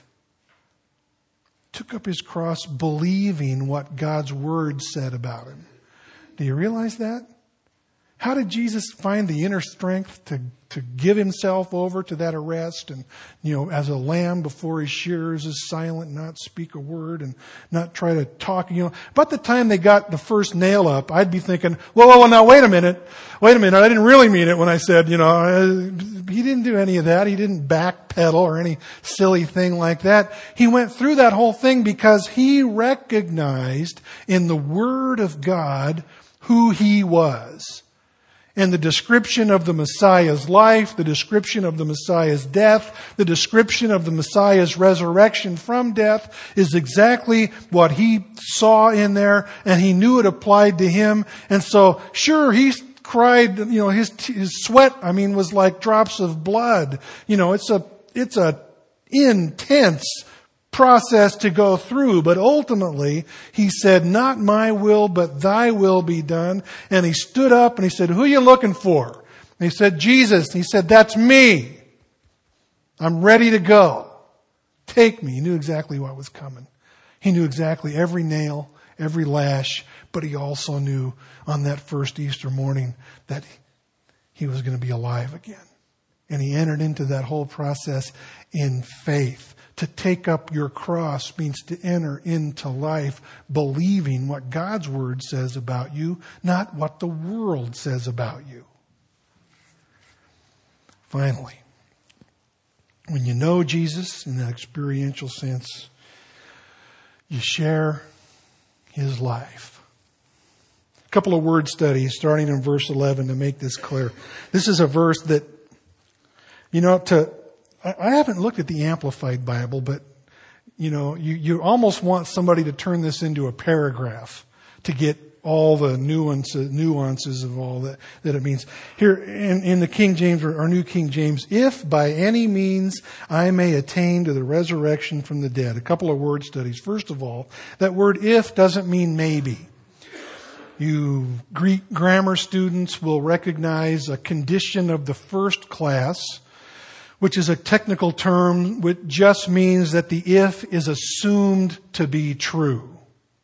Speaker 1: Took up His cross believing what God's Word said about Him. Do you realize that? How did Jesus find the inner strength to, to give Himself over to that arrest and, you know, as a lamb before his shearers is silent, not speak a word and not try to talk, you know. About the time they got the first nail up, I'd be thinking, whoa, whoa, whoa, now wait a minute. Wait a minute. I didn't really mean it when I said, you know, uh, He didn't do any of that. He didn't backpedal or any silly thing like that. He went through that whole thing because He recognized in the Word of God who He was. And the description of the Messiah's life, the description of the Messiah's death, the description of the Messiah's resurrection from death is exactly what he saw in there, and he knew it applied to him. And so, sure, he cried, you know, his his sweat, I mean, was like drops of blood. You know, it's a it's a intense process to go through, but ultimately he said, not my will, but thy will be done. And he stood up and he said, who are you looking for? And he said, Jesus. And he said, that's me. I'm ready to go. Take me. He knew exactly what was coming. He knew exactly every nail, every lash, but he also knew on that first Easter morning that he was going to be alive again. And he entered into that whole process in faith. To take up your cross means to enter into life believing what God's Word says about you, not what the world says about you. Finally, when you know Jesus in that experiential sense, you share His life. A couple of word studies starting in verse eleven to make this clear. This is a verse that, you know, to I haven't looked at the Amplified Bible, but, you know, you, you almost want somebody to turn this into a paragraph to get all the nuances, nuances of all that, that it means. Here in, in the King James, or, or New King James, if by any means I may attain to the resurrection from the dead. A couple of word studies. First of all, that word if doesn't mean maybe. You Greek grammar students will recognize a condition of the first class, which is a technical term which just means that the if is assumed to be true.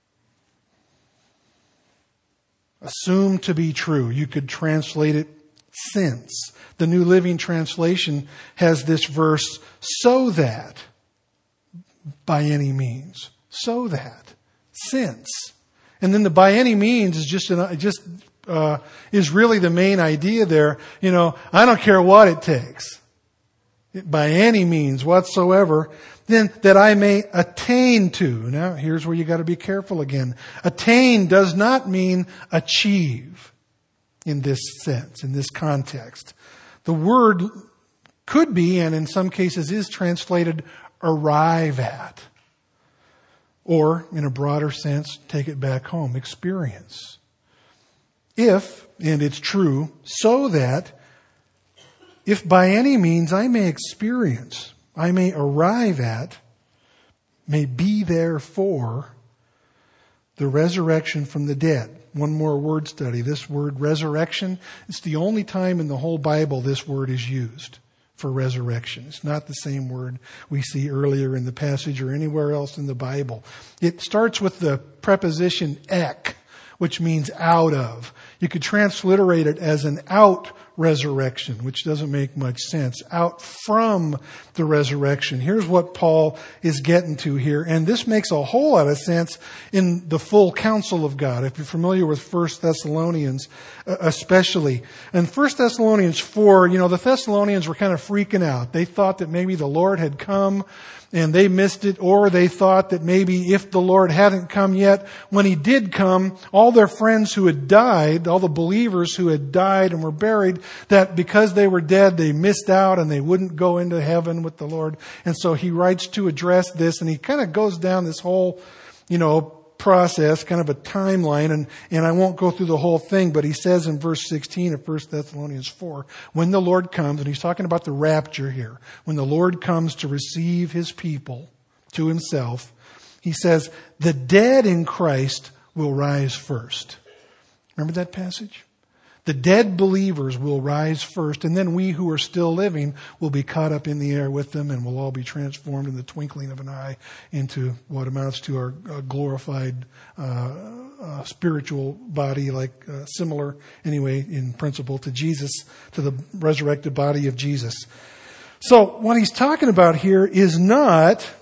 Speaker 1: Assumed to be true. You could translate it since. The New Living Translation has this verse, so that, by any means. So that. Since. And then the by any means is just, an, just uh, is really the main idea there. You know, I don't care what it takes. By any means whatsoever, then that I may attain to. Now, here's where you got to be careful again. Attain does not mean achieve in this sense, in this context. The word could be, and in some cases is translated, arrive at. Or, in a broader sense, take it back home, experience. If, and it's true, so that if by any means I may experience, I may arrive at, may be there for the resurrection from the dead. One more word study. This word resurrection, it's the only time in the whole Bible this word is used for resurrection. It's not the same word we see earlier in the passage or anywhere else in the Bible. It starts with the preposition ek, which means out of. You could transliterate it as an out resurrection, which doesn't make much sense. Out from the resurrection. Here's what Paul is getting to here. And this makes a whole lot of sense in the full counsel of God. If you're familiar with First Thessalonians, especially. In First Thessalonians four, you know, the Thessalonians were kind of freaking out. They thought that maybe the Lord had come and they missed it, or they thought that maybe if the Lord hadn't come yet, when He did come, all their friends who had died, all the believers who had died and were buried, that because they were dead, they missed out and they wouldn't go into heaven with the Lord. And so he writes to address this, and he kind of goes down this whole, you know, process, kind of a timeline, and, and I won't go through the whole thing, but he says in verse sixteen of First Thessalonians four, when the Lord comes, and he's talking about the rapture here, when the Lord comes to receive His people to Himself, he says, the dead in Christ will rise first. Remember that passage? The dead believers will rise first, and then we who are still living will be caught up in the air with them, and we'll all be transformed in the twinkling of an eye into what amounts to our uh, glorified uh, uh, spiritual body, like uh, similar, anyway, in principle to Jesus, to the resurrected body of Jesus. So what he's talking about here is not,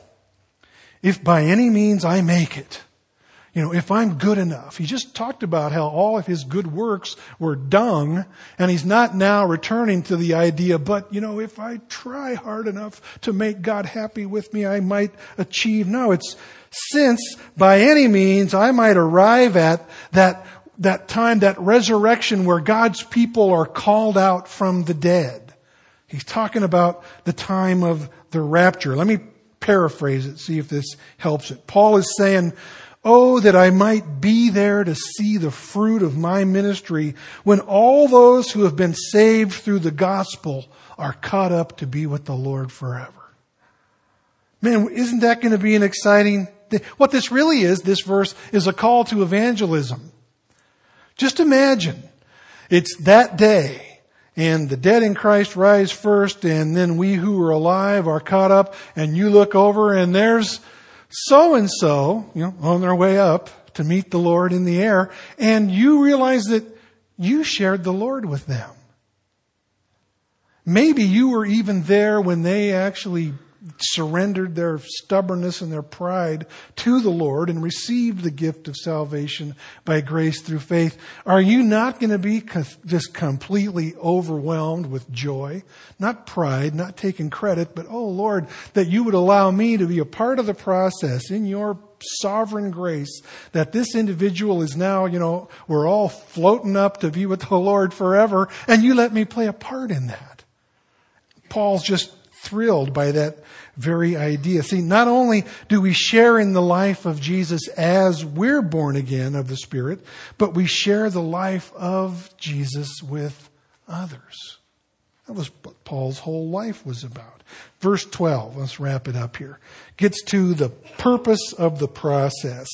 Speaker 1: if by any means I make it. You know, if I'm good enough. He just talked about how all of his good works were dung, and he's not now returning to the idea, but, you know, if I try hard enough to make God happy with me, I might achieve. No, it's since by any means I might arrive at that, that time, that resurrection where God's people are called out from the dead. He's talking about the time of the rapture. Let me paraphrase it, see if this helps it. Paul is saying, oh, that I might be there to see the fruit of my ministry when all those who have been saved through the gospel are caught up to be with the Lord forever. Man, isn't that going to be an exciting thing? What this really is, this verse, is a call to evangelism. Just imagine, it's that day, and the dead in Christ rise first, and then we who are alive are caught up, and you look over and there's so-and-so, you know, on their way up to meet the Lord in the air, and you realize that you shared the Lord with them. Maybe you were even there when they actually surrendered their stubbornness and their pride to the Lord and received the gift of salvation by grace through faith. Are you not going to be just completely overwhelmed with joy? Not pride, not taking credit, but, oh Lord, that you would allow me to be a part of the process in your sovereign grace, that this individual is now, you know, we're all floating up to be with the Lord forever, and you let me play a part in that. Paul's just thrilled by that very idea. See, not only do we share in the life of Jesus as we're born again of the Spirit, but we share the life of Jesus with others. That was what Paul's whole life was about. Verse twelve, let's wrap it up here, gets to the purpose of the process.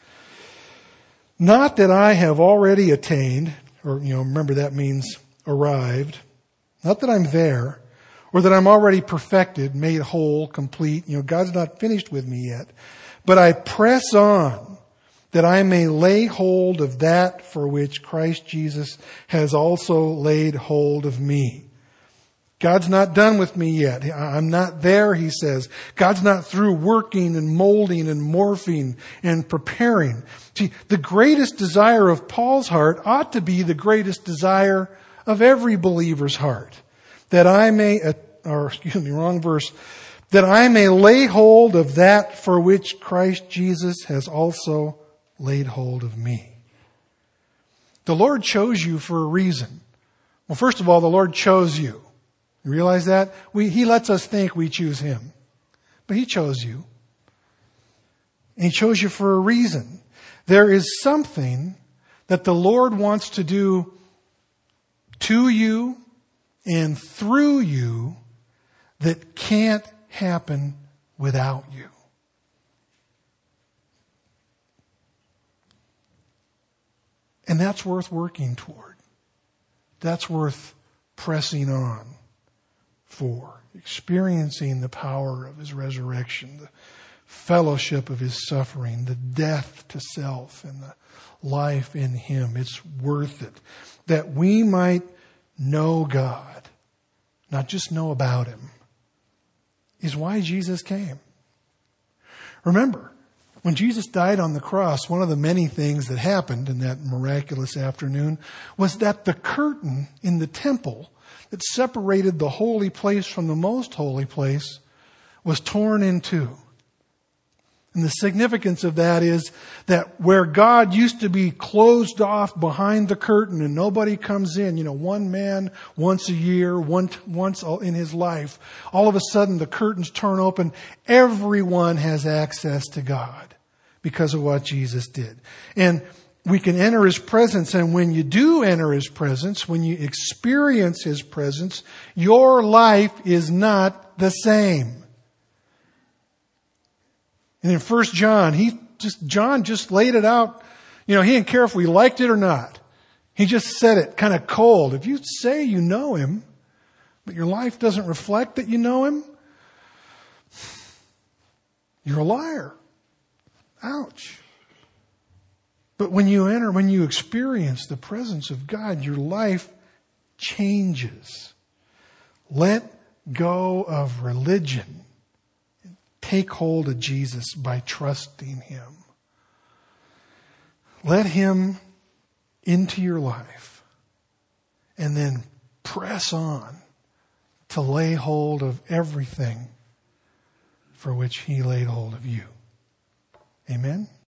Speaker 1: Not that I have already attained, or, you know, remember that means arrived. Not that I'm there, or that I'm already perfected, made whole, complete. You know, God's not finished with me yet. But I press on that I may lay hold of that for which Christ Jesus has also laid hold of me. God's not done with me yet. I'm not there, he says. God's not through working and molding and morphing and preparing. See, the greatest desire of Paul's heart ought to be the greatest desire of every believer's heart. That I may, or excuse me, wrong verse, that I may lay hold of that for which Christ Jesus has also laid hold of me. The Lord chose you for a reason. Well, first of all, the Lord chose you. You realize that? We, He lets us think we choose Him. But He chose you. And He chose you for a reason. There is something that the Lord wants to do to you and through you that can't happen without you. And that's worth working toward. That's worth pressing on for. Experiencing the power of His resurrection, the fellowship of His suffering, the death to self and the life in Him. It's worth it. That we might know God, not just know about Him, is why Jesus came. Remember, when Jesus died on the cross, one of the many things that happened in that miraculous afternoon was that the curtain in the temple that separated the holy place from the most holy place was torn in two. And the significance of that is that where God used to be closed off behind the curtain and nobody comes in, you know, one man once a year, one, once in his life, all of a sudden the curtains turn open. Everyone has access to God because of what Jesus did. And we can enter His presence, and when you do enter His presence, when you experience His presence, your life is not the same. And in First John, he just John just laid it out. You know, he didn't care if we liked it or not. He just said it kind of cold. If you say you know Him, but your life doesn't reflect that you know Him, you're a liar. Ouch. But when you enter, when you experience the presence of God, your life changes. Let go of religion. Take hold of Jesus by trusting Him. Let Him into your life and then press on to lay hold of everything for which He laid hold of you. Amen?